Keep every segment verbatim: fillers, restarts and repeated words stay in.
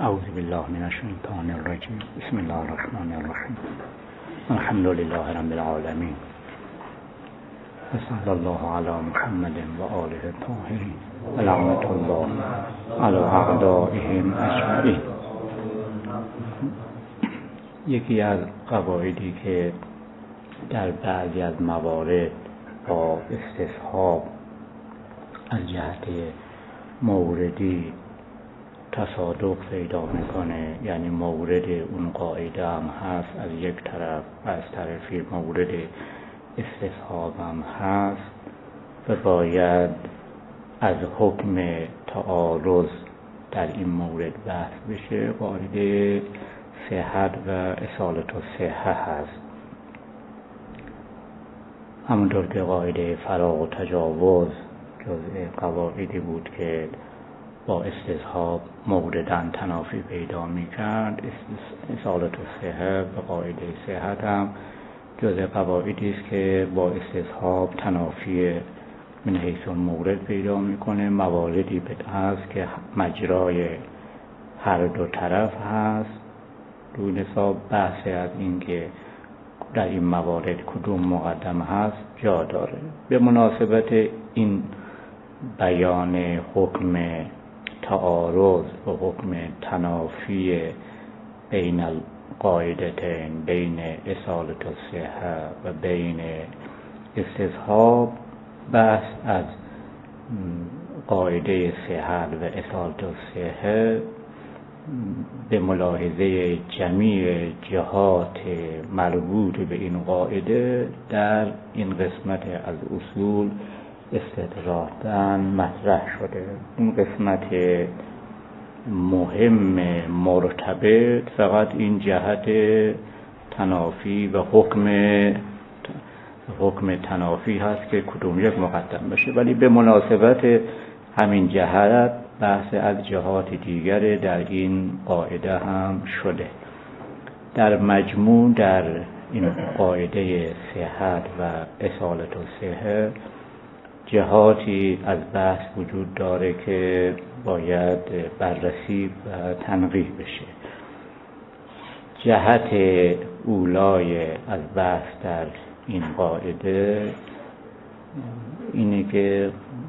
اعوذ بالله من الشیطان الرجیم. بسم الله الرحمن الرحیم. الحمد لله رب العالمین و صلی الله علی محمد و آله الطاهرین و لعنت الله علی اعدائهم اجمعین. یکی از قواعدی که در بعضی از موارد با استصحاب از جهت موردی تصادق پیدا میکنه، یعنی مورد اون قاعده هم هست از یک طرف و از طرفی مورد استصحاب هم هست و باید از حکم تعارض در این مورد بحث بشه. قاعده صحت و اصالت الصحه هست. همونطور که قاعده فراغ و تجاوز جزء قواعدی بود که با استصحاب مورداً تنافی پیدا می‌کرد، اصالت الصحه و قاعده صحت هم جزء قواعدی است که با استصحاب تنافی من حیث المورد پیدا میکنه. مواردی به هست که مجرای هر دو طرف هست. روی حساب بحث از این که در این موارد کدوم مقدم هست جا داره. به مناسبت این بیان حکم تعارض و حکم تنافی بین القاعدتین، بین اصالت الصحه و بین استصحاب، بحث از قاعده صحت و اصالت الصحه به ملاحظه جمیع جهات مربوط به این قاعده در این قسمت از اصول استدراجاً مطرح شده. اون قسمت مهم مرتبط فقط این جهت تنافی و حکم حکم تنافی هست که کدوم یک مقدم بشه، ولی به مناسبت همین جهت بحث از جهات دیگر در این قاعده هم شده. در مجموع در این قاعده صحت و اصالت الصحه جهاتی از بحث وجود داره که باید بررسی و تنقیح بشه. جهت اولای از بحث در این قاعده اینه که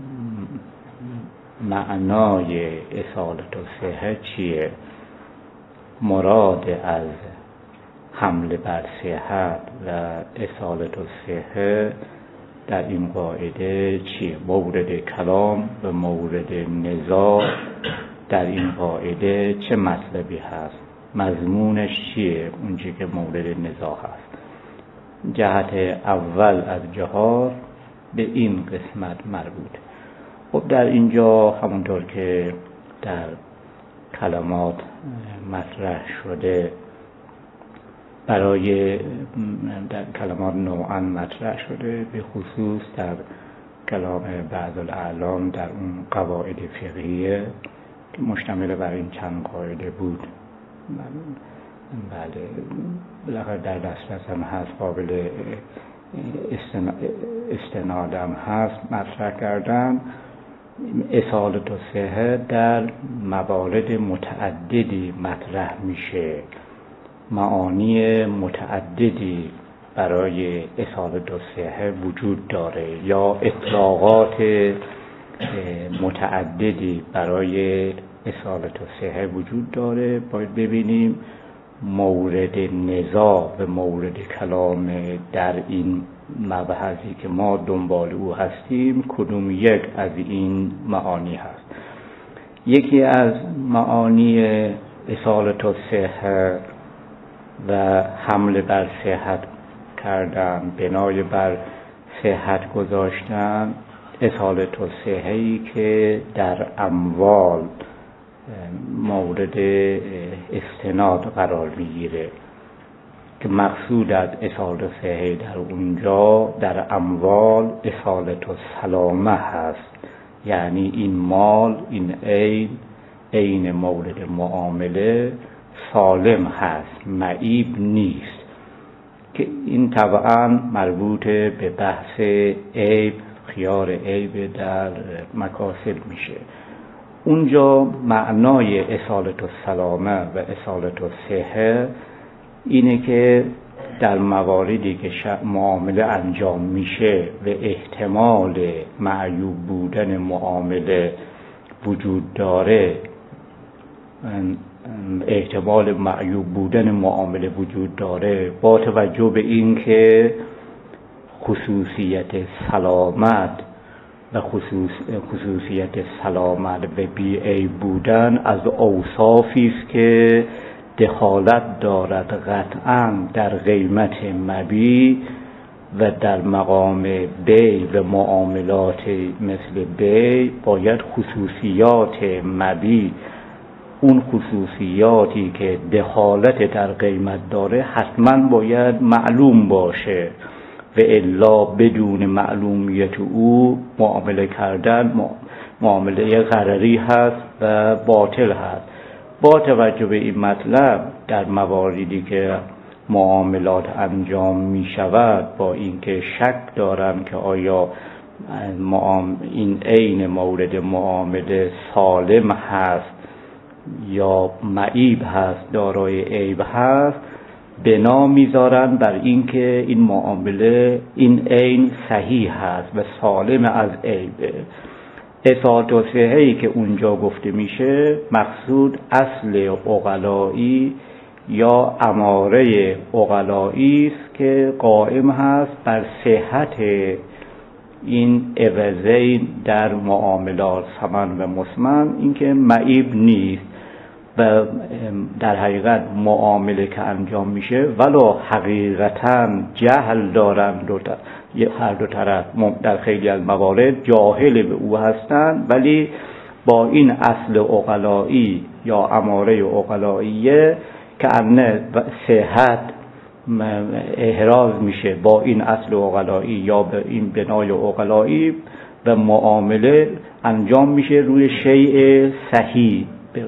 معنای اصالت الصحه چیه، مراد از حمله بر صحت و اصالت الصحه در این قاعده چیه، مورد کلام و مورد نزاع در این قاعده چه مطلبی هست، مضمونش چیه، اونچه که مورد نزاع هست. جهت اول از جهات به این قسمت مربوط. خب در اینجا همونطور که در کلمات مطرح شده، برای در کلمات نوعاً مطرح شده، به خصوص در کلام بعض الاعلام در اون قواعد فقهیه که مشتمل بر این چند قاعده بود. بله، بالاخره در دسترس هم هست، قابل استناد هم هست، مطرح کردن. اصالت الصحه در موارد متعددی مطرح میشه، معانی متعددی برای اصالت الصحه وجود داره یا اطلاقات متعددی برای اصالت الصحه وجود داره. باید ببینیم مورد نزاع و مورد کلام در این مبحثی که ما دنبال او هستیم کدوم یک از این معانی هست. یکی از معانی اصالت الصحه و حمله بر صحت کردن، بنای بر صحت گذاشتن، اصالت الصحه‌ای که در اموال مورد استناد قرار میگیره، که مقصود از اصالت الصحه در اونجا در اموال اصالت السلامه هست، یعنی این مال، این عین عین مورد معامله سالم هست، معیب نیست، که این طبعا مربوط به بحث عیب، خیار عیب در مکاسب میشه. اونجا معنای اصالت السلامه و اصالت الصحه اینه که در مواردی که معامله انجام میشه و احتمال معیوب بودن معامله وجود داره احتمال معیوب بودن معامله وجود داره با توجه به این که خصوصیت سلامت و خصوص خصوصیت سلامت و بی‌عیب بودن از اوصافی است که دخالت دارد قطعا در قیمت مبیع و در مقام بیع و معاملات مثل بیع باید خصوصیات مبیع، اون خصوصیاتی که دخالت در قیمت داره حتما باید معلوم باشه و الا بدون معلومیت او معامله کردن معامله غرری هست و باطل هست. با توجه به این مطلب در مواردی که معاملات انجام می شود با اینکه شک دارم که آیا این عین مورد معامله سالم هست یا معیب هست، دارای عیب هست، بنا میذارن بر اینکه این معامله این عین صحیح هست و سالم از عیبه. اصالت الصحه‌ای که اونجا گفته میشه مقصود اصل عقلایی یا اماره عقلایی است که قائم هست بر صحت این عوضین در معاملات ثمن و مسمن، اینکه معیب نیست و در حقیقت معامله که انجام میشه ولو حقیقتا جهل دارن دو هر دو طرف در خیلی از موارد جاهل به او هستند، ولی با این اصل عقلایی یا اماره عقلاییه که انه صحت احراز میشه با این اصل عقلایی یا به این بنای عقلایی و معامله انجام میشه روی شیء صحیح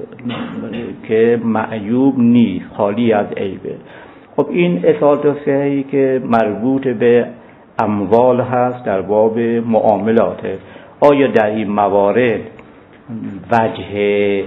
که معیوب نیست، خالی از عیبه. خب این اصالت الصحه‌ای که مربوط به اموال هست در باب معاملاته، آیا در این موارد وجه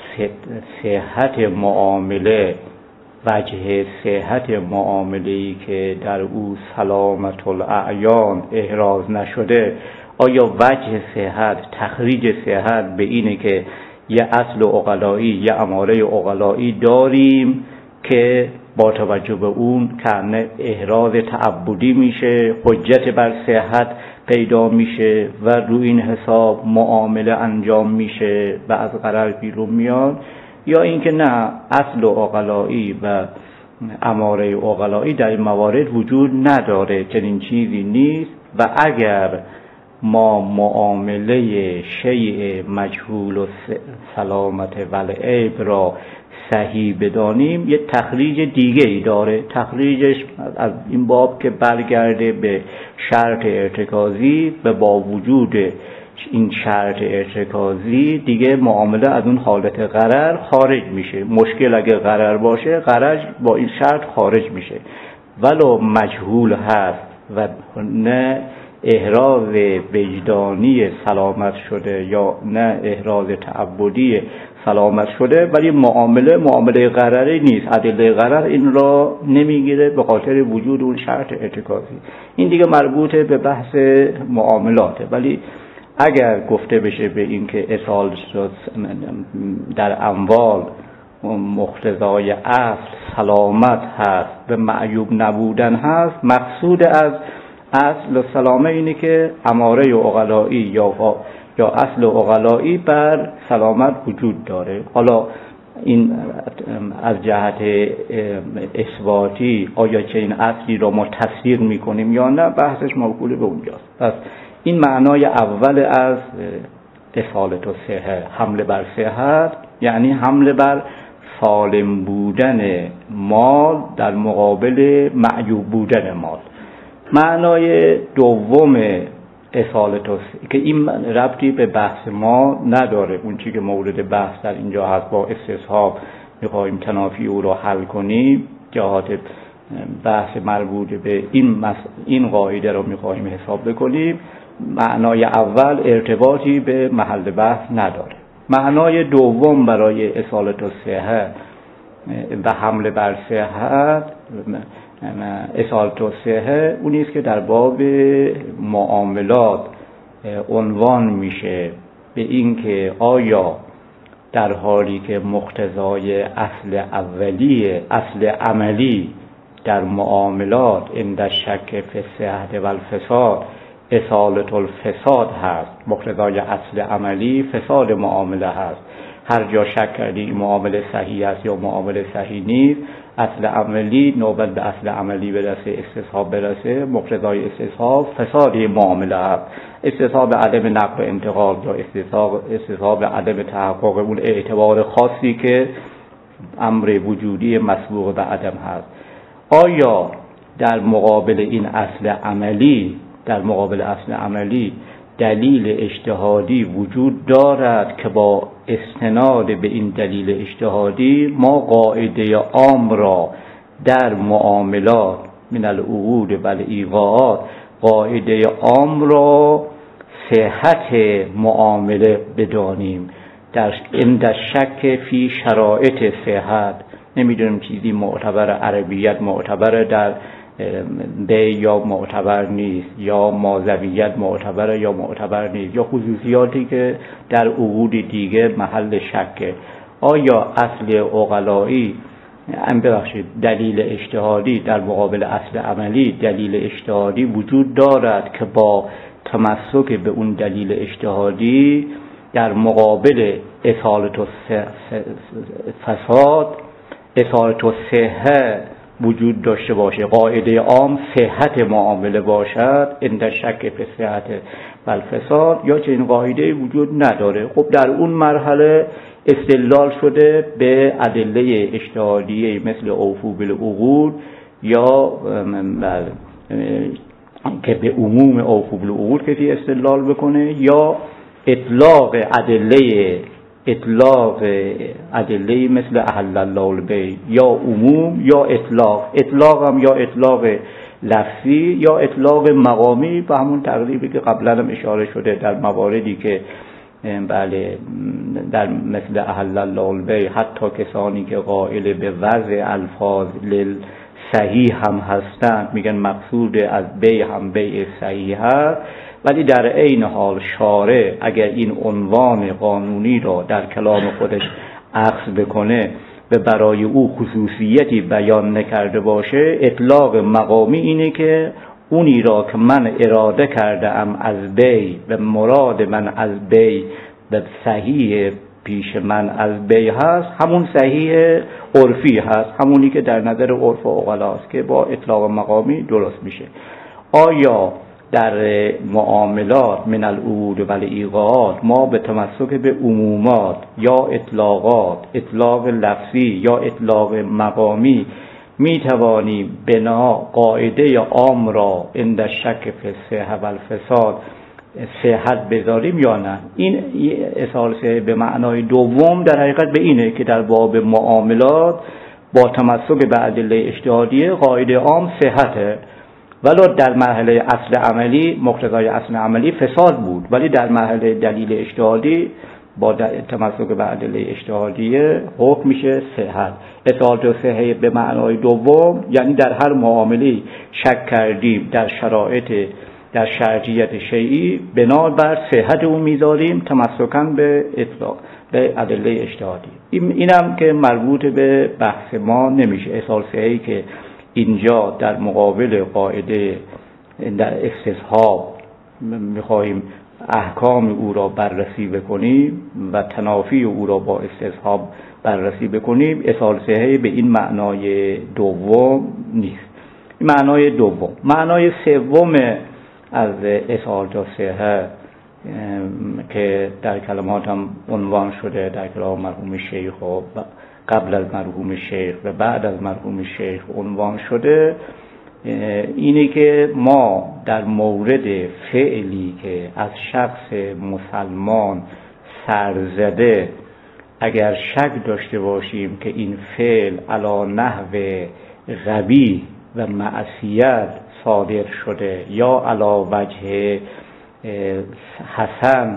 صحت معامله وجه صحت معامله‌ای که در او سلامت الاعیان احراز نشده، آیا وجه صحت تخریج صحت به اینه که یه اصل عقلایی یه اماره عقلایی داریم که با توجه به اون که احراز تعبدی میشه، حجت بر صحت پیدا میشه و روی این حساب معامله انجام میشه و از غرر بیرون میاد، یا اینکه نه اصل عقلایی و اماره عقلایی در این موارد وجود نداره، چنین چیزی نیست و اگر ما معامله شیء مجهول و سلامت والعیب را صحیح بدانیم یه تخریج دیگه ای داره. تخریجش از این باب که برگرده به شرط ارتکازی و با وجود این شرط ارتکازی دیگه معامله از اون حالت غرر خارج میشه. مشکل اگه غرر باشه غرر با این شرط خارج میشه، ولو مجهول هست و نه احراز وجدانی سلامت شده یا نه احراز تعبدی سلامت شده، ولی معامله معامله غرری نیست، ادله غرر این را نمیگیره به خاطر وجود اون شرط ارتکازی. این دیگه مربوط به بحث معاملاته. ولی اگر گفته بشه به این که اصالت در اموال مقتضای اصل سلامت هست و معیوب نبودن هست، مقصود از اصل و سلامه اینه که اماره عقلایی یا یا اصل عقلایی بر سلامت وجود داره. حالا این از جهت اثباتی آیا چه این اصلی را ما تصدیق میکنیم یا نه، بحثش موکول به اونجاست. پس این معنای اول از اصالت الصحه، حمله بر صحت، یعنی حمله بر سالم بودن مال در مقابل معیوب بودن مال. معنای دوم اصالت الصحه که این ربطی به بحث ما نداره، اون چیزی که مورد بحث در اینجا هست با استصحاب میخوایم تنافی او را حل کنیم، جهات بحث مربوط به این مس... این قاعده رو میخوایم حساب بکنیم. معنای اول ارتباطی به محل بحث نداره. معنای دوم برای اصالت الصحه و حمله بر صحت، اصالت الصحه اونی است که در باب معاملات عنوان میشه به این که آیا در حالی که مقتضای اصل اولی، اصل عملی در معاملات عند شک فی الصحة و الفساد اصالت الفساد هست، مقتضای اصل عملی فساد معامله هست، هر جا شک کردی معامله صحیح است یا معامله صحیح نیست، اصل عملی نوبت به اصل عملی برسه، استصحاب برسه، مقتضای استصحاب فساد معامله هست، استصحاب عدم نقل و انتقال یا استصحاب استصحاب عدم تحقق اون اعتبار خاصی که امر وجودی مسبوق به عدم هست. آیا در مقابل این اصل عملی، در مقابل اصل عملی دلیل اجتهادی وجود دارد که با استناد به این دلیل اجتهادی ما قاعده عام را در معاملات من العقود و الایقاعات، قاعده عام را صحت معامله بدانیم در عند شک فی شرایط صحت؟ نمیدونیم چیزی معتبر عربیت معتبر در به یا معتبر نیست، یا مازویت معتبر یا معتبر نیست، یا خصوصیاتی که در عقود دیگه محل شکه. آیا اصل عقلایی ام ببخشید دلیل اجتهادی در مقابل اصل عملی دلیل اجتهادی وجود دارد که با تمسک به اون دلیل اجتهادی در مقابل اصالت فساد اصالت الصحه وجود داشته باشه، قاعده عام صحت معامله باشد عند شک فی صحت و الفساد، یا چنین قاعده وجود نداره؟ خب در اون مرحله استدلال شده به ادله اجتهادیه مثل اوفوا بالعقود یا که به عموم اوفوا بالعقود کسی استدلال بکنه، یا اطلاق ادله اطلاق ادله مثل احل الله البیع، یا عموم یا اطلاق، اطلاق هم یا اطلاق لفظی یا اطلاق مقامی، و همون تقریبی که قبلا هم اشاره شده در مواردی که بله در مثل احل الله البیع حتی کسانی که قائل به وضع الفاظ للصحیح هم هستند میگن مقصود از بیع هم بیع صحیح هست، ولی در عین حال شارع اگر این عنوان قانونی را در کلام خودش اخذ بکنه و برای او خصوصیتی بیان نکرده باشه، اطلاق مقامی اینه که اونی را که من اراده کرده ام از بیع و مراد من از بیع به صحیح پیش من از بیع هست، همون صحیح عرفی هست، همونی که در نظر عرف و عقلاست که با اطلاق مقامی درست میشه. آیا در معاملات من العقود و الایقاعات ما به تمسک به عمومات یا اطلاقات، اطلاق لفظی یا اطلاق مقامی می توانیم بنا قاعده عام را عند شک فی الصحة و الفساد صحت بذاریم یا نه؟ این اصالت به معنای دوم در حقیقت به اینه که در باب معاملات با تمسک به ادله اجتهادیه قاعده عام صحته، ولی در مرحله اصل عملی مقتضای اصل عملی فساد بود، ولی در مرحله دلیل اجتهادی با تمسک به ادله اجتهادیه حکم میشه صحت. اصالت الصحه به معنای دوم یعنی در هر معامله شک کردیم در شرایط در شرعیت شیعی بنا بر صحت اون میذاریم تمسکاً به اطلاق به ادله اجتهادی. اینم که مربوط به بحث ما نمیشه. اصالت الصحه که اینجا در مقابل قاعده در استصحاب میخواهیم احکام او را بررسی بکنیم و تنافی او را با استصحاب بررسی بکنیم، اصالت الصحه به این معنای دوم نیست. این معنای دوم. معنای سوم از اصالت الصحه که در کلمات هم عنوان شده در کلام مرحوم شیخ و قبل از مرحوم شیخ و بعد از مرحوم شیخ عنوان شده، اینه که ما در مورد فعلی که از شخص مسلمان سرزده اگر شک داشته باشیم که این فعل علی نحو غبی و معصیت صادر شده یا علی وجه حسن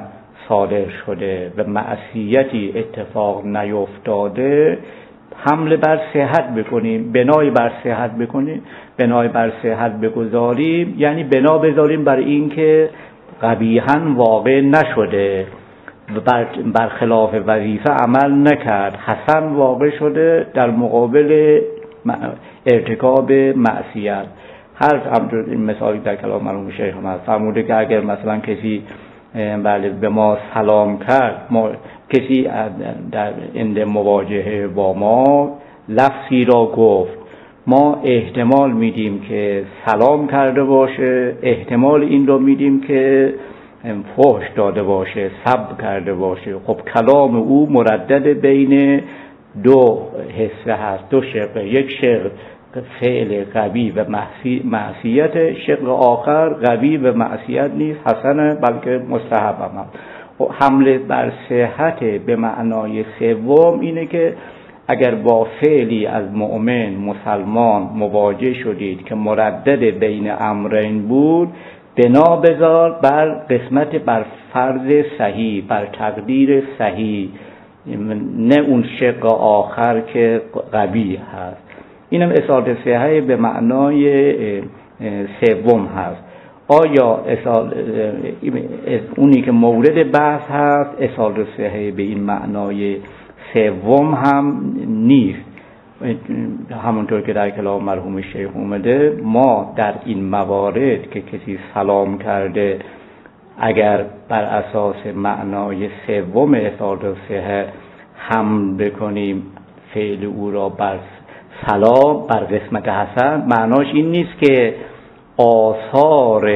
صادر شده و معصیتی اتفاق نیفتاده حمله بر صحت بکنیم، بنای بر صحت بکنیم، بنای بر صحت بگذاریم، یعنی بنا بذاریم بر این که قبیحاً واقع نشده و بر برخلاف وظیفه عمل نکرد، حسن واقع شده در مقابل ارتکاب معصیت. هر همونطور این مثالی در کلام مرحوم شیخ هم فرموده که اگر مثلا کسی بله به ما سلام کرد، ما کسی در عند مواجهه با ما لفظی را گفت، ما احتمال میدیم که سلام کرده باشه، احتمال این رو میدیم که فحش داده باشه، سب کرده باشه. خب کلام او مردد بین دو حصه هست، دو شق، یک شق فعل قوی و معصیت، شق آخر قوی و معصیت نیست، حسنه بلکه مستحب هم. حمله بر صحت به معنای سوم اینه که اگر با فعلی از مؤمن مسلمان مواجه شدید که مردد بین امرین بود، بنا بذار بر قسمت بر فرض صحیح، بر تقدیر صحیح، نه اون شق آخر که قوی هست. اینم اصالت صحیح به معنای سوم هست. آیا اصال اونی که مورد بحث هست اصالت صحیح به این معنای سوم هم نیست. همونطور که در کلام مرحوم شیخ اومده، ما در این موارد که کسی سلام کرده اگر بر اساس معنای سوم اصالت صحیح حمل بکنیم فعل او را بر سلام، بر قسمت حسن، معناش این نیست که آثار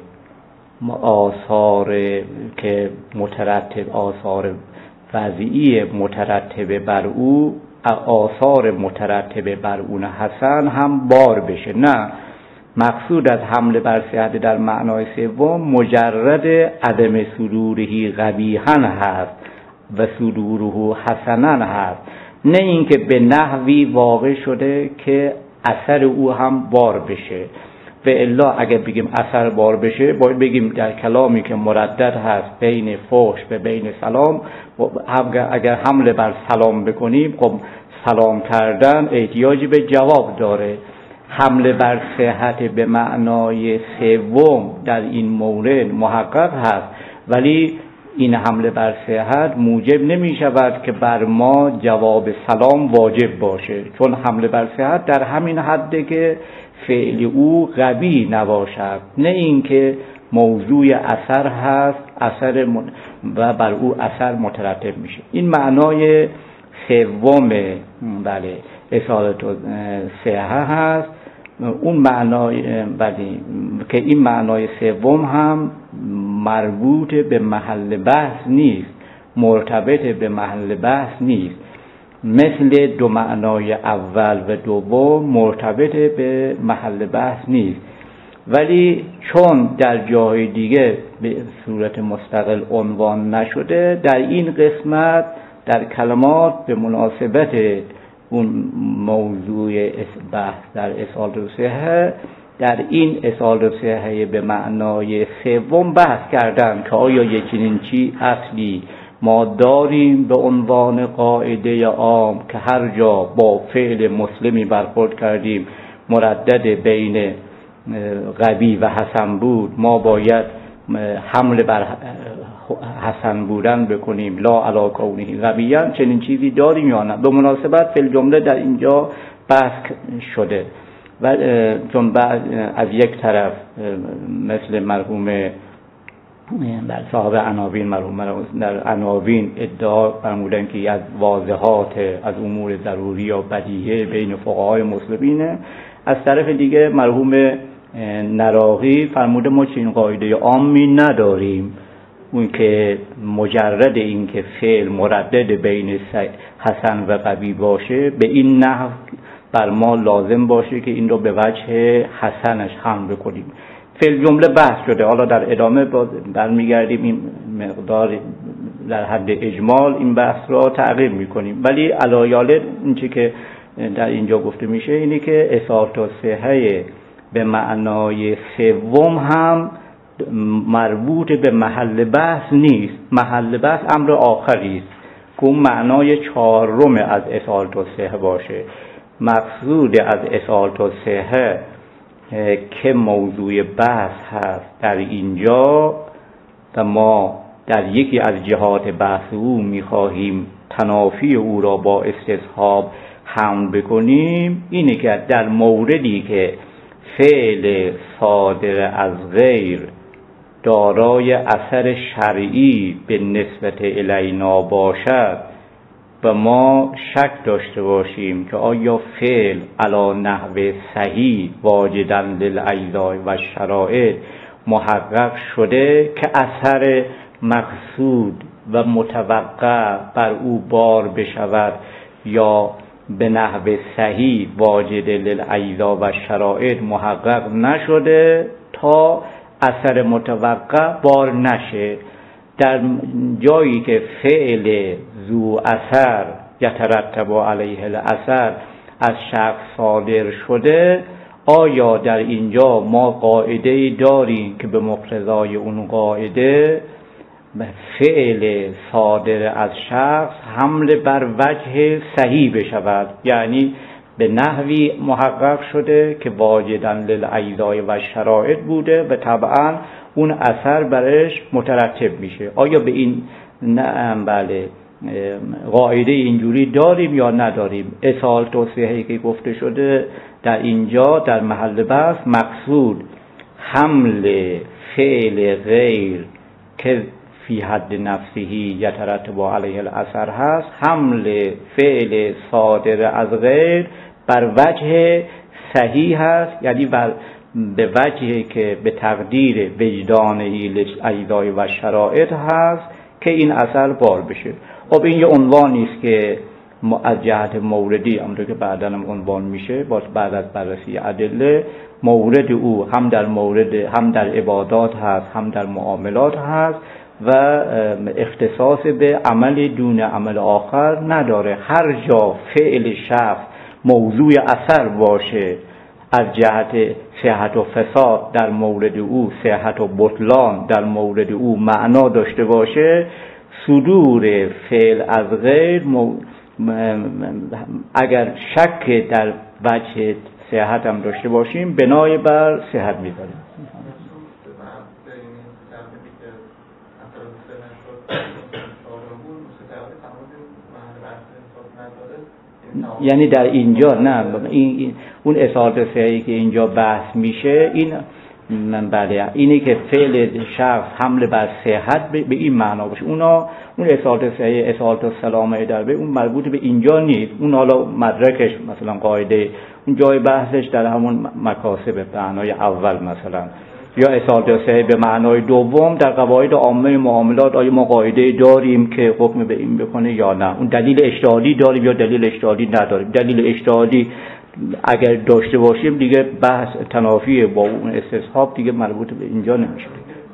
آثار که مترتب آثار وضعی مترتب بر او، آثار مترتب بر اون حسن هم بار بشه. نه، مقصود از حمله بر صحت در معنای سوم مجرد عدم صدورهی قبیحاً هست و صدوره حسناً هست، نه اینکه به نحوی واقع شده که اثر او هم بار بشه. و الا اگر بگیم اثر بار بشه، باید بگیم در کلامی که مردد هست بین فحش و بین سلام، اگر حمله بر سلام بکنیم، خب سلام کردن احتیاجی به جواب داره. حمله بر صحت به معنای سوم در این مورد محقق هست، ولی این حمله بر صحت موجب نمی شود که بر ما جواب سلام واجب باشه، چون حمله بر صحت در همین حده که فعل او قوی نباشد، نه اینکه موضوع اثر هست اثر و بر او اثر مترتب میشه. این معنای سوم بله اصالت صحه هست. اون معنای ولی که این معنای سوم هم مربوط به محل بحث نیست، مرتبط به محل بحث نیست، مثل دو معنای اول و دوم مرتبط به محل بحث نیست، ولی چون در جای دیگه به صورت مستقل عنوان نشده، در این قسمت در کلمات به مناسبت اون موضوع بحث در اصالت صحه، در این اصالت صحه به معنای سوم بحث کردن که آیا یک چنین چی اصلی ما داریم به عنوان قاعده عام که هر جا با فعل مسلمی برخورد کردیم مردد بین قوی و حسن بود، ما باید حمله بر حسن بودن بکنیم لا علی کونه قویا، چنین چیزی داریم یا نه؟ به مناسبت فی الجمله در اینجا بحث شده و چون بعد از یک طرف مثل مرحوم در صاحب عناوین مرحوم در عناوین ادعا فرمودن که از واضحات از امور ضروری یا بدیهه بین فقهای مسلمینه، از طرف دیگه مرحوم نراقی فرموده ما چنین قاعده عامی نداریم، اون که مجرد این که فعل مردد بین حسن و قوی باشه به این نحو بر ما لازم باشه که این رو به وجه حسنش حمل بکنیم. فعل جمله بحث شده، حالا در ادامه برمیگردیم این مقدار در حد اجمال این بحث را تعقیب میکنیم، ولی علایاله این چی که در اینجا گفته میشه اینه که اصالت صحه به معنای سوم هم مربوط به محل بحث نیست. محل بحث امر آخری است که اون معنای چهارم از اصالت الصحه باشه. مقصود از اصالت الصحه که موضوع بحث هست در اینجا و ما در یکی از جهات بحث او می‌خواهیم تنافی او را با استصحاب حمل بکنیم، اینه که در موردی که فعل صادر از غیر دارای اثر شرعی به نسبت الینا باشد و ما شک داشته باشیم که آیا فعل علی نحو صحیح واجدا للایذاء و شرائط محقق شده که اثر مقصود و متوقع بر او بار بشود یا به نحو صحیح واجد للایذاء و شرائط محقق نشده تا اثر متوقع بار نشه. در جایی که فعل ذو اثر یترتب علیه الاثر از شخص صادر شده، آیا در اینجا ما قاعده داریم که به مقتضای اون قاعده فعل صادر از شخص حمل بر وجه صحیح بشود، یعنی به نحوی محقق شده که واجدا للایذاء و شرائط بوده و طبعا اون اثر برش مترتب میشه؟ آیا به این بله قاعده اینجوری داریم یا نداریم؟ اصالت الصحه که گفته شده در اینجا در محل بحث مقصود حمل فعل غیر که فی حد نفسهی یترتب علیه الاثر هست، حمل فعل صادر از غیر بر وجه صحیح هست، یعنی بر به وجهی که به تقدیر وجدانی للایذاء و شرائط هست که این اثر بار بشه. خب این یه عنوانی است که از جهت موردی همونطور که بعداً هم عنوان میشه باز بعد از بررسی ادله، مورد او هم در مورد هم در عبادات هست هم در معاملات هست و اختصاص به عمل دون عمل آخر نداره. هر جا فعل شخص موضوع اثر باشه از جهت صحت و فساد در مورد او، صحت و بطلان در مورد او معنا داشته باشه، صدور فعل از غیر مو... اگر شک در وجه صحت هم داشته باشیم بنای بر صحت میذاریم. یعنی در اینجا نه این اون اصالت صحیحی که اینجا بحث میشه این من بله اینه که فعل شخص حمل بر صحت به این معنا باشه. اونا اون اصالت صحیح اصالت السلامه در به اون مربوط به اینجا نیست. اون حالا مدرکش مثلا قاعده اون جای بحثش در همون مکاسب به معنای اول مثلا، یا اصالت صحیح به معنای دوم در قواعد عامه معاملات آیا ما قاعده داریم که حکم به این بکنه یا نه. اون دلیل اجتهادی داریم یا دلیل اجتهادی نداریم. دلیل اجتهادی اگر داشته باشیم دیگه بحث تنافی با اون استصحاب دیگه مربوط به اینجا نمیشه.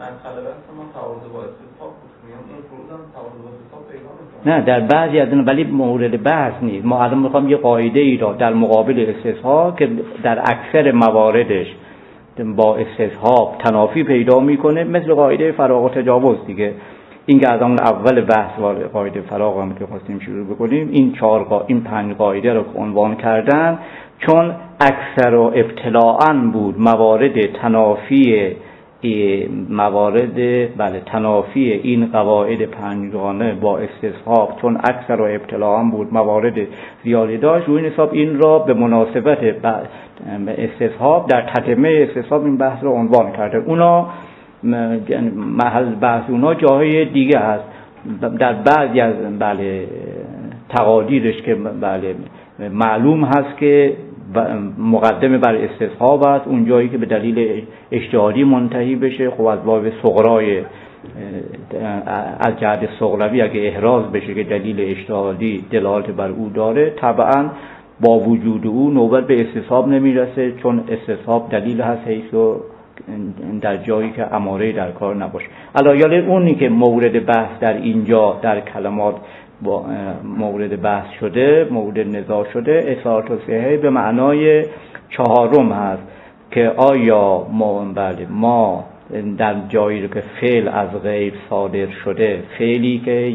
نه در بعضی از اون ولی مورد بحث نیست. ما الان میخوام یه قاعده ای را در مقابل استصحاب که در اکثر مواردش با استصحاب تنافی پیدا میکنه، مثل قاعده فراغ و تجاوز دیگه. این که از اون اول بحث قاعده فراغ هم که خواستیم شروع بکنیم، این چهار قا... این پنج قاعده رو عنوان کردن چون اکثر و ابتلاعاً بود موارد تنافی موارد بله تنافی این قواعد پنجگانه با استصحاب، چون اکثر و ابتلاعاً بود موارد زیادی داشت، روی این حساب این را به مناسبت استصحاب در تتمه استصحاب این بحث رو عنوان کرده. اونا محل بحث اونا جاهای دیگه هست. در بعضی از بله تقادیرش که بله معلوم هست که مقدمه بر استصحاب است، اون جایی که به دلیل اجتهادی منتهی بشه خب از باب صغرای از جهت صغروی اگه احراز بشه که دلیل اجتهادی دلالت بر او داره، طبعا با وجود او نوبت به استصحاب نمیرسه، چون استصحاب دلیل هست حیث و در جایی که اماره در کار نباشه. علایال اونی که مورد بحث در اینجا در کلمات با مورد بحث شده، مورد نزاع شده، اصالت الصحه به معنای چهارم هست که آیا ما بله ما در جایی رو که فعل از غیر صادر شده، فعلی که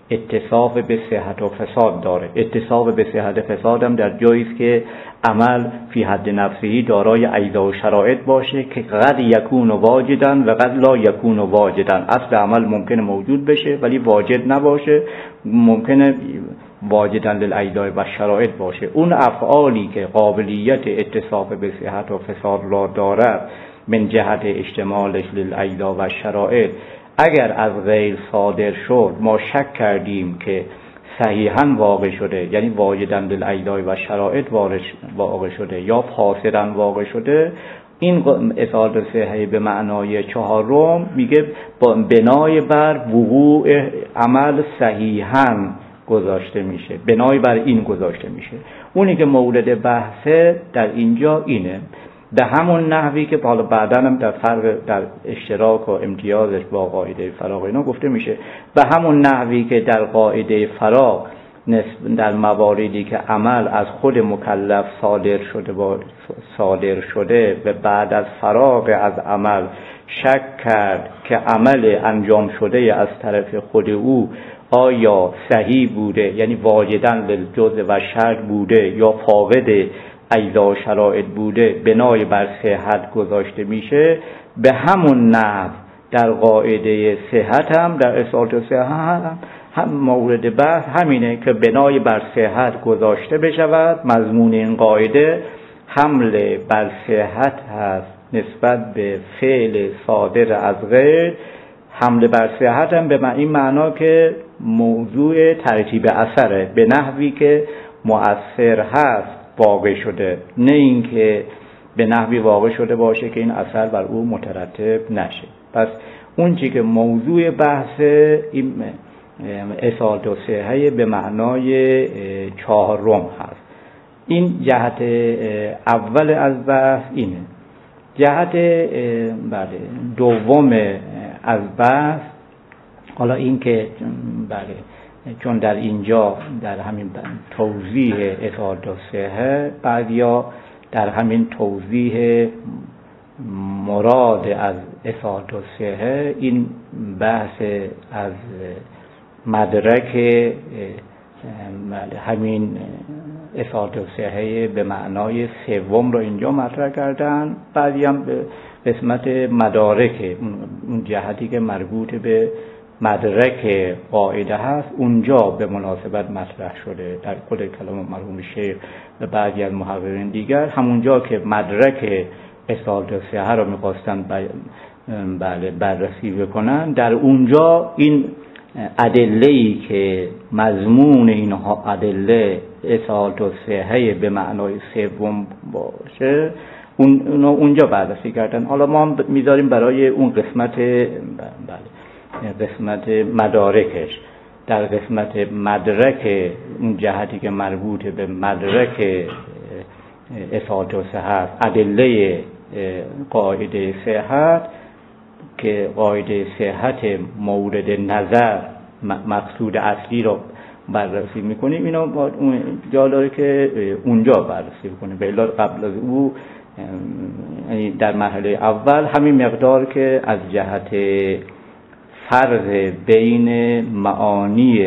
اتصاف به صحت و فساد داره، اتصاف به صحت فساد هم در جایی است که عمل فی حد نفسه دارای اجزا و شرایط باشه که قد یکون واجدا و قد لا یکون واجدا. اصل عمل ممکنه موجود بشه ولی واجد نباشه، ممکنه واجدا للاجزا و شرایط باشه. اون افعالی که قابلیت اتصاف به صحت و فساد را دارد من جهت اشتمالش للاجزا و شرایط، اگر از غیر صادر شد ما شک کردیم که صحیحاً واقع شده، یعنی واجداً للاجزا و شرایط واقع شده یا فاسداً واقع شده، این اصالت صحیح به معنای چهارم میگه بنای بر وقوع عمل صحیحاً گذاشته میشه، بنای بر این گذاشته میشه. اونی که مورد بحثه در اینجا اینه، به همون نحوی که حالا بعداً هم در فرق در اشتراک و امتیازش با قاعده فراغ اینا گفته میشه، به همون نحوی که در قاعده فراغ در مواردی که عمل از خود مکلف صادر شده با صادر شده و بعد از فراغ از عمل شک کرد که عمل انجام شده از طرف خود او آیا صحیح بوده، یعنی واجداً للجزء و شرط بوده یا فاقد اجزا و شرایط بوده، بنای بر صحت گذاشته میشه. به همون نحو در قاعده صحت هم، در اصالت صحت هم, هم مورد بحث همینه که بنای بر صحت گذاشته بشود. مضمون این قاعده حمل بر صحت هست نسبت به فعل صادر از غیر. حمل بر صحت هم به این معنا که موضوع ترتیب اثره، به نحوی که مؤثر هست واقع شده، نه اینکه به نحوی واقع شده باشه که این اثر بر او مترتب نشه. پس اون چی که موضوع بحث این اصالت و صحیح به معنای چهارم هست. این جهت اول از بحث اینه. جهت بله دوم از بحث حالا این که بله چون در اینجا در همین توضیح اصالت و صحیح بعضیا در همین توضیح مراد از اصالت و صحیح این بحث از مدرک همین اصالت و صحیح به معنای سوم رو اینجا مطرح کردن. بعضی هم به قسمت مدارک، اون جهتی که مربوط به مدرک قاعده هست اونجا به مناسبت مطرح شده در خود کلام مرحوم شیخ و بعضی از محققین دیگر. همونجا که مدرک اصالت و صحیح رو می‌خواستن بله بررسی بکنن، در اونجا این ادله‌ای که مضمون اینها ادله اصالت و صحیح به معنای سوم باشه اون اونجا بررسی کردن. حالا ما میذاریم برای اون قسمت بله قسمت مدارکش. در قسمت مدرک اون جهتی که مربوط به مدرک اصالت و صحت، ادله قاعده صحت که قاعده صحت مورد نظر مقصود اصلی رو بررسی میکنیم، اینا جا داره که اونجا بررسی کنیم. به علت قبل از او در مرحله اول همین مقدار که از جهت فرق بین معانی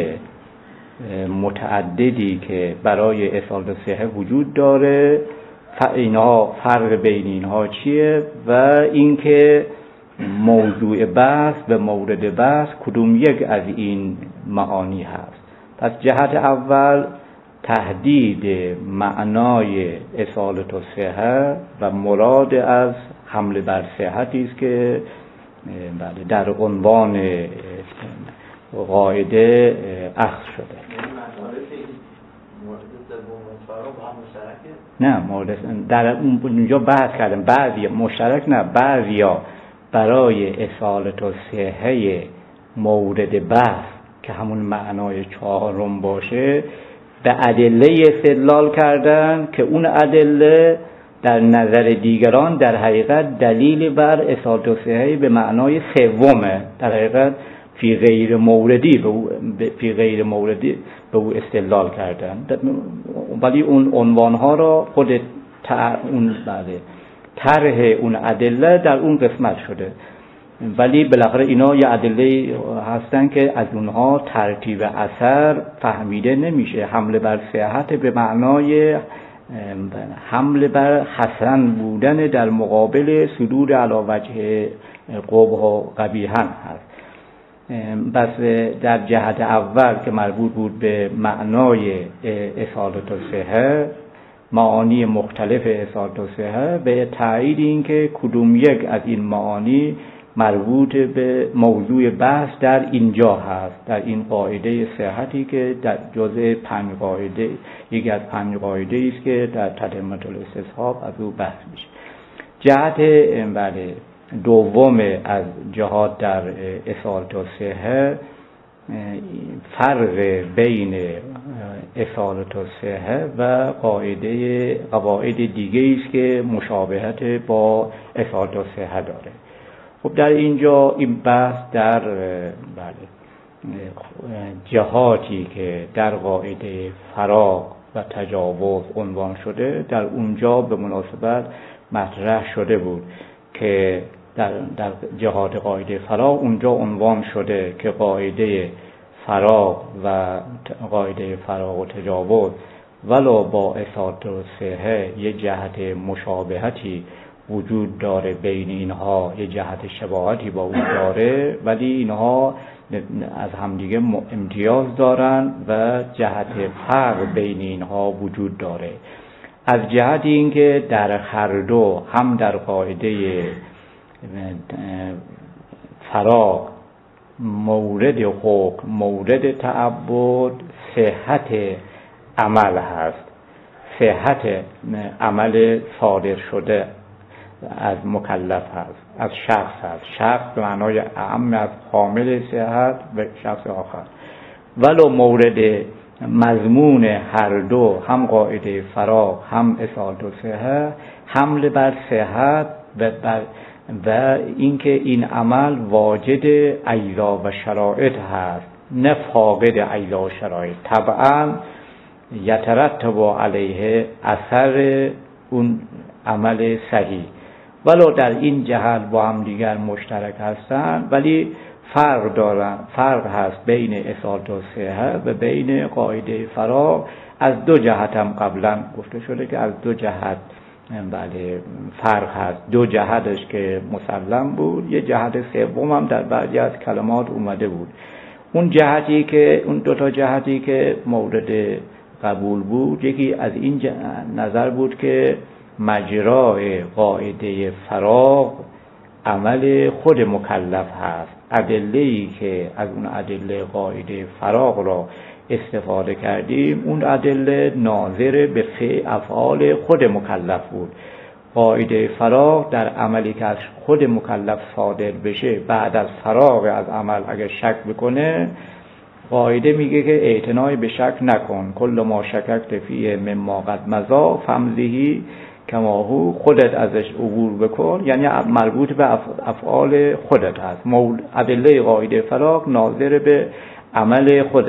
متعددی که برای اصالت صحیح وجود داره، اینها فرق بین اینها چیه و اینکه موضوع بحث به مورد بحث کدوم یک از این معانی هست. پس جهت اول تحدید معنای اصالت صحیح و مراد از حمل بر صحتی است که بله در عنوان قاعده اخذ شده. نه مورد در اونجا بحث کردم بعضی مشترک نه بعضیا برای اصالت و صحیح مورد بحث که همون معنای چهارم باشه به ادله استدلال کردن که اون ادله در نظر دیگران در حقیقت دلیل بر اصالت و صحیح به معنای سومه، در حقیقت فی غیر موردی به او فی غیر موردی به او استدلال کردن، ولی اون عنوانها را خود اون بله طرح اون ادله در اون قسمت شده. ولی بالاخره اینا یه ادله هستن که از اونها ترتیب اثر فهمیده نمیشه. حمله بر صحت به معنای حمله بر حسن بودن در مقابل صدور علی وجه قبح و قبیحا هست. بس در جهت اول که مربوط بود به معنای اصالت الصحه، معانی مختلف اصالت الصحه، به تایید این که کدوم یک از این معانی مربوط به موضوع بحث در اینجا هست، در این قاعده صحتی که در جزء پنج قاعده، یکی از پنج قاعده است که در تتمه الاستصحاب از او بحث میشه. جهت بله دوم از جهات در اصالت الصحه، فرق بین اصالت الصحه و قاعده قواعد دیگه است که مشابهت با اصالت الصحه داره. خب در اینجا این بحث در بله جهاتی که در قاعده فراغ و تجاوز عنوان شده، در اونجا به مناسبت مطرح شده بود که در, در جهات قاعده فراغ اونجا عنوان شده که قاعده فراغ و قاعده فراغ و تجاوز ولو با اصالت الصحه یه جهت مشابهتی وجود داره، بین اینها یه جهت شباهتی با اون داره، ولی اینها از همدیگه امتیاز دارن و جهت فرق بین اینها وجود داره. از جهت اینکه در هر دو، هم در قاعده فراغ مورد حکم، مورد تعبد صحت عمل هست، صحت عمل صادر شده از مکلف هست، از شخص هست، شخص به معنای اعم از حامل صحت به شخص آخر. ولو مورد مضمون هر دو، هم قاعده فراغ هم اصالت الصحه، حمل بر صحت و بر و اینکه این عمل واجد اجزا و شرایط هست، نه فاقد اجزا و شرایط. طبعا یترتب علیه اثر اون عمل صحیح، ولو در این جهت با هم دیگر مشترک هستند، ولی فرق دارن، فرق هست بین اصالت الصحه و بین قاعده فراغ. از دو جهت هم قبلا گفته شده که از دو جهت بله فرق هست، دو جهتش که مسلم بود، یه جهت سوم هم در بعضی از کلمات اومده بود. اون جهتی که اون دو تا جهتی که مورد قبول بود، یکی از این نظر بود که مجرای قاعده فراغ عمل خود مکلف هست. ادله‌ای که از اون ادله قاعده فراغ را استفاده کردیم، اون ادله ناظر به فعل افعال خود مکلف بود. قاعده فراغ در عملی که از خود مکلف صادر بشه، بعد از فراغ از عمل اگر شک بکنه، قاعده میگه که اعتنای به شک نکن، کل ما شککت فیه مما قد مضی فامضیه کما هو، خودت ازش عبور بکن، یعنی مربوط به افعال خودت هست. ادله قاعده فراغ ناظر به عمل خود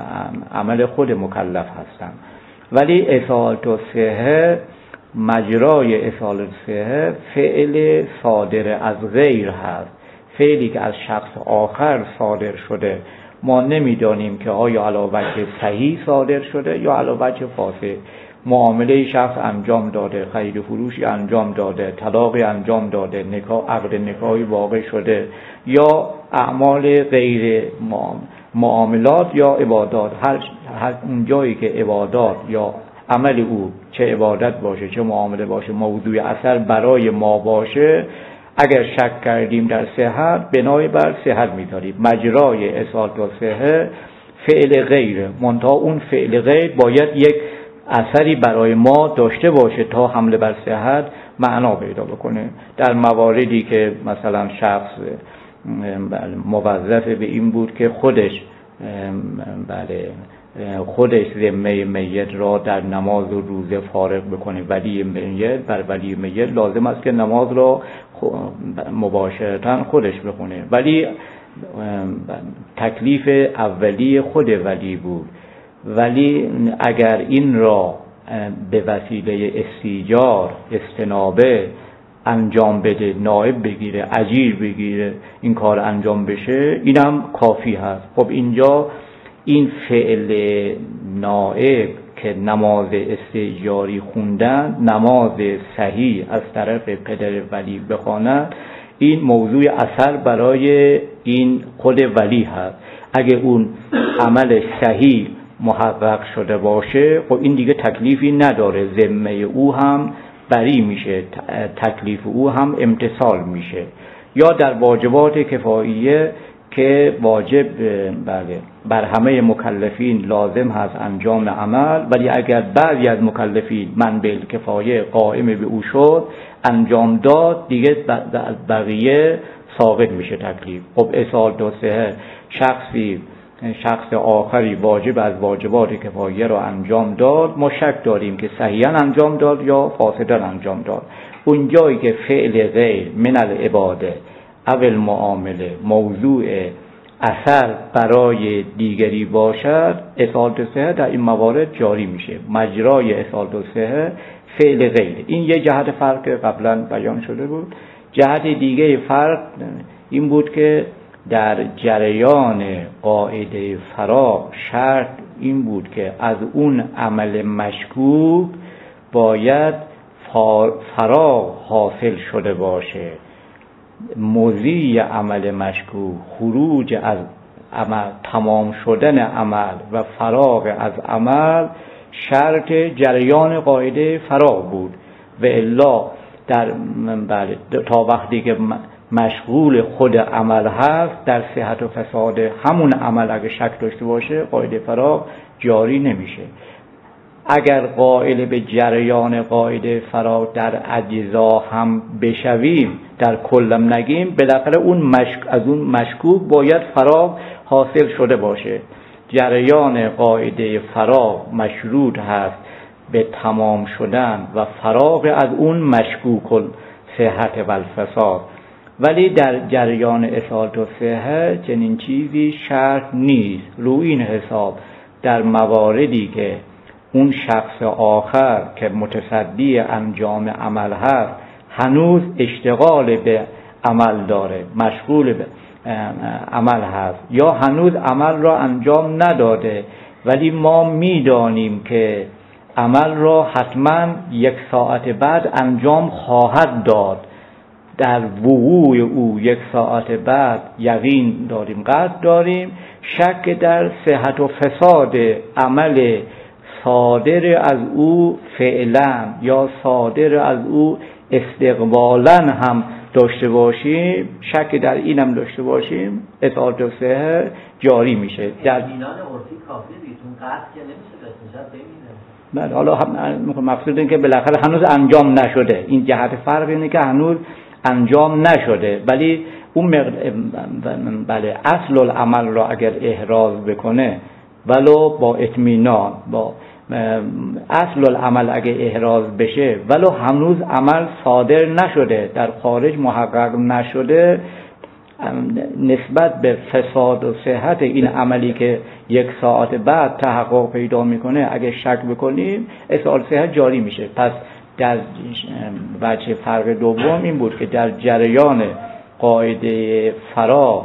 عمل خود مکلف هستن. ولی اصالت الصحه، مجرای اصالت الصحه فعل صادر از غیر هست، فعلی که از شخص آخر صادر شده. ما نمیدانیم که آیا علی وجه صحیح صادر شده یا علی وجه فاسد. معامله شخص انجام داده، خرید فروشی انجام داده، طلاقی انجام داده، نکاح عقد نکاحی واقع شده، یا اعمال غیر معاملات یا عبادات. هر هر اون جایی که عبادات یا عمل او، چه عبادت باشه چه معامله باشه، موضوع اثر برای ما باشه، اگر شک کردیم در صحت، بنای بر صحت می‌ذاریم. مجرای اصالت الصحه فعل غیر، منتها اون فعل غیر باید یک اثری برای ما داشته باشه تا حمله بر صحت معنا پیدا بکنه. در مواردی که مثلا شخص موظف به این بود که خودش بله خودش ذمه میت را در نماز و روزه فارغ بکنه، ولی میت بر ولی میت لازم است که نماز را مباشرتاً خودش بخونه، ولی تکلیف اولی خود ولی بود. ولی اگر این را به وسیله استیجار، استنابه انجام بده، نائب بگیره، اجیر بگیره، این کار انجام بشه، اینم کافی هست. خب اینجا این فعل نائب که نماز استئجاری خوندن، نماز صحیح از طرف پدر ولی بخواند، این موضوع اثر برای این خود ولی هست. اگه اون عمل صحیح محقق شده باشه، خب این دیگه تکلیفی نداره، ذمه او هم بری میشه، تکلیف او هم امتثال میشه. یا در واجبات کفاییه که واجب بله بر همه مکلفین لازم هست انجام عمل، ولی اگر بعضی از مکلفین من بالکفایه قائم به او شد انجام داد، دیگه بقیه ساقط میشه تکلیف. خب اصالت صحه، شخصی شخص آخری واجب از واجبات کفاییه را انجام داد، ما شک داریم که صحیحاً انجام داد یا فاسداً انجام داد. اون جایی که فعل غیر من العباده اول معامله موضوع اثر برای دیگری باشد، اصالت صحه در این موارد جاری میشه. مجرای اصالت صحه فعل غیر. این یه جهت فرق قبلا بیان شده بود. جهت دیگه فرق این بود که در جریان قاعده فراغ شرط این بود که از اون عمل مشکوک باید فراغ حاصل شده باشه. مضی عمل مشکوک، خروج از عمل، تمام شدن عمل و فراغ از عمل شرط جریان قاعده فراغ بود. و الا در بله تا وقتی که مشغول خود عمل هست، در صحت و فساد همون عمل اگه شک داشته باشه قاعده فراغ جاری نمیشه. اگر قائل به جریان قاعده فراغ در اجزا هم بشویم، در کلم نگیم، بالاخره اون مشک از اون مشکوک باید فراغ حاصل شده باشه. جریان قاعده فراغ مشروط هست به تمام شدن و فراغ از اون مشکوک صحت و الفساد. ولی در جریان اصالت و صحه چنین چیزی شرط نیست. روی این حساب در مواردی که اون شخص آخر که متصدی انجام عمل هست هنوز اشتغال به عمل داره، مشغول به عمل هست، یا هنوز عمل را انجام نداده، ولی ما میدانیم که عمل را حتما یک ساعت بعد انجام خواهد داد، در وقوع او یک ساعت بعد یقین داریم، قطع داریم، شک در صحت و فساد عمل صادر از او فعلا یا صادر از او استقبالا هم داشته باشیم، شک در اینم داشته باشیم، اصالت و صحه جاری میشه. در اینان عرفی کافیه بیتون قطع که نمیشه بسنجد ببینه. بله، حالا هم مقصود این که بالاخره هنوز انجام نشده. این جهت فرق اینه که هنوز انجام نشده، ولی اون مقد... بله اصل العمل را اگر احراز بکنه ولو با اطمینان، با اصل العمل اگر احراز بشه ولو هنوز عمل صادر نشده، در خارج محقق نشده، نسبت به فساد و صحت این عملی که یک ساعت بعد تحقق پیدا میکنه اگه شک بکنیم، اصالت صحت جاری میشه. پس در وجه فرق دوم این بود که در جریان قاعده فراغ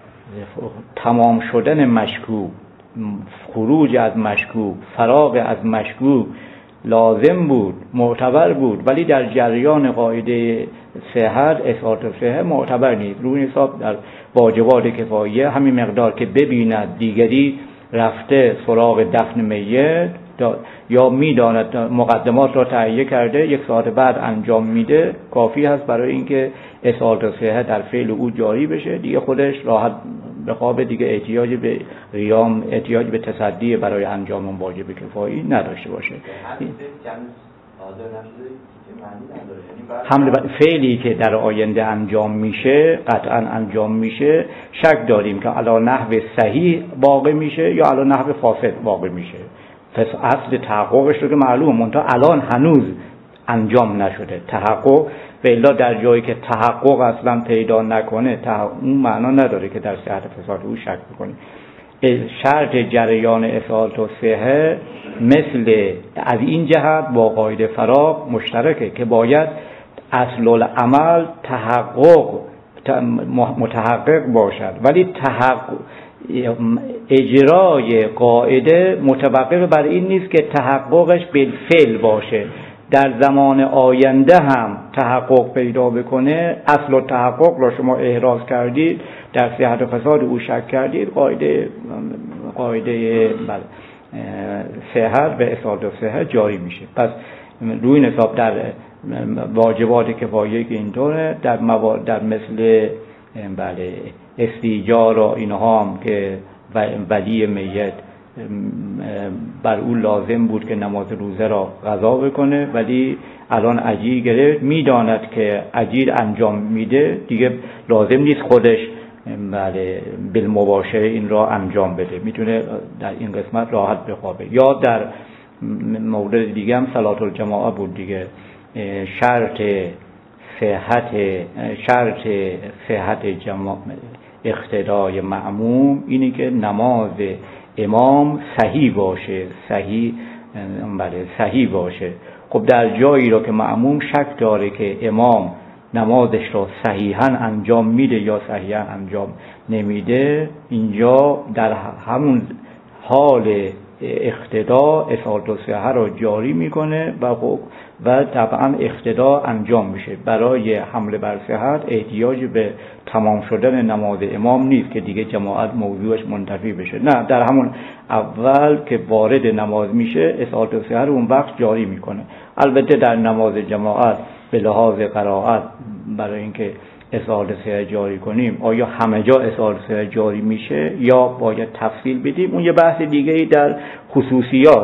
تمام شدن مشکوک، خروج از مشکوک، فراغ از مشکوک لازم بود، معتبر بود، ولی در جریان قاعده صحت اصالت صحه معتبر نیست. روی حساب در واجبات کفاییه همین مقدار که ببیند دیگری رفته سراغ دفن میت یا میداند مقدمات را تهیه کرده، یک ساعت بعد انجام میده، کافی هست برای اینکه اصالت صحه در فعل او جاری بشه. دیگه خودش راحت به خواب، دیگه احتیاج به قیام، احتیاج به تصدی برای انجام اون واجب کفایی نداشته باشه. حمل فعلی که در آینده انجام میشه، قطعا انجام میشه، شک داریم که علی نحو صحیح واقع میشه یا علی نحو فاسد واقع میشه. پس اصل تحققش رو که معلومه، منتها الان هنوز انجام نشده. تحقق به الا در جایی که تحقق اصلا پیدا نکنه، اون معنا نداره که در صحت فساد او شک بکنیم. شرط جریان اصالت و صحه مثل از این جهت با قاعده فراغ مشترکه که باید اصل العمل تحقق متحقق باشد، ولی تحقق اجرای قاعده متوقف بر این نیست که تحققش بالفعل باشه، در زمان آینده هم تحقق پیدا بکنه. اصل و تحقق را شما احراز کردید، در صحت و فساد او شک کردید، قاعده قاعده بله صحت و اصالت الصحه جاری میشه. پس روی حساب در واجبات کفایی که اینطوره، در موارد در مثل بله استیجار و اینها هم که ولی میت بر او لازم بود که نماز روزه را قضا بکنه، ولی الان اجیر گرفت، میداند که اجیر انجام میده، دیگه لازم نیست خودش بله بالمباشره این را انجام بده، میتونه در این قسمت راحت بخوابه. یا در مورد دیگه هم صلات الجماعه بود دیگه، شرط صحت شرط صحت جماع اقتدای مأموم اینی که نماز امام صحیح باشه، صحیح بله صحیح باشه. خب در جایی را که مأموم شک داره که امام نمازش را صحیحاً انجام میده یا صحیحاً انجام نمیده، اینجا در همون حال اقتدا اصالت الصحه را جاری میکنه و و طبعا اقتدا انجام میشه. برای حمله بر صحت احتیاج به تمام شدن نماز امام نیست که دیگه جماعت موضوعش منتفی بشه، نه، در همون اول که وارد نماز میشه اصالت الصحه رو اون وقت جاری میکنه. البته در نماز جماعت به لحاظ قرائت برای اینکه اصالت الصحه جاری کنیم، آیا همه جا اصالت الصحه جاری میشه یا باید تفصیل بدیم، اون یه بحث دیگه ای در خصوصیات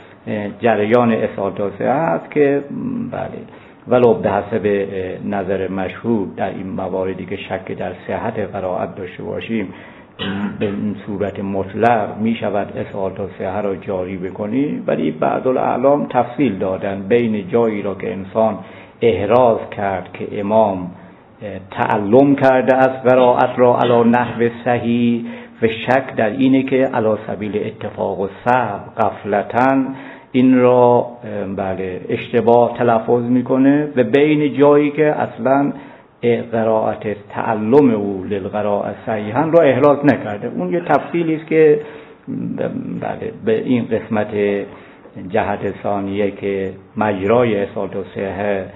جریان اصالت الصحه است که بله ولو به حسب نظر مشهور در این مواردی که شک در صحت قرائت داشته باشیم به این صورت مطلق می شود اصالت الصحه را جاری بکنی، ولی بعض الاعلام تفصیل دادن بین جایی را که انسان احراز کرد که امام تعلم کرده از قرائت را علی نحو صحیح و شک در اینه که علی سبیل اتفاق و سهو غفلتاً این را بله اشتباه تلفظ میکنه، و بین جایی که اصلا قرائت تعلم او للقراءه صحیحاً را احراز نکرده. اون یه تفصیلی است که بله به این قسمت جهت ثانیه که مجرای اصالت الصحه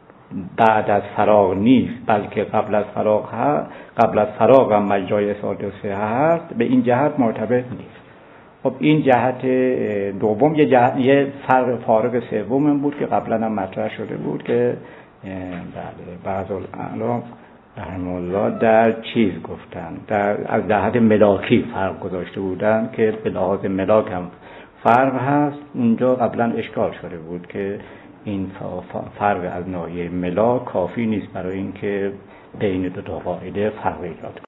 بعد از فراغ نیست بلکه قبل از فراغ هست، قبل از فراغ هم مجرای اصالت الصحه هست، به این جهت مرتبط نیست. خب این جهت دوم. یه جهت یه فرق فارق سوم بود که قبلا هم مطرح شده بود که بله بعض الاعلام رحمه الله در چیز گفتن، در از جهت ملاکی فرق گذاشته بودن که به لحاظ ملاک هم فرق هست. اونجا قبلا اشکال شده بود که این فرق از ناحیه ملاک کافی نیست برای اینکه بین دو تا قاعده فرق ایجاد کنه.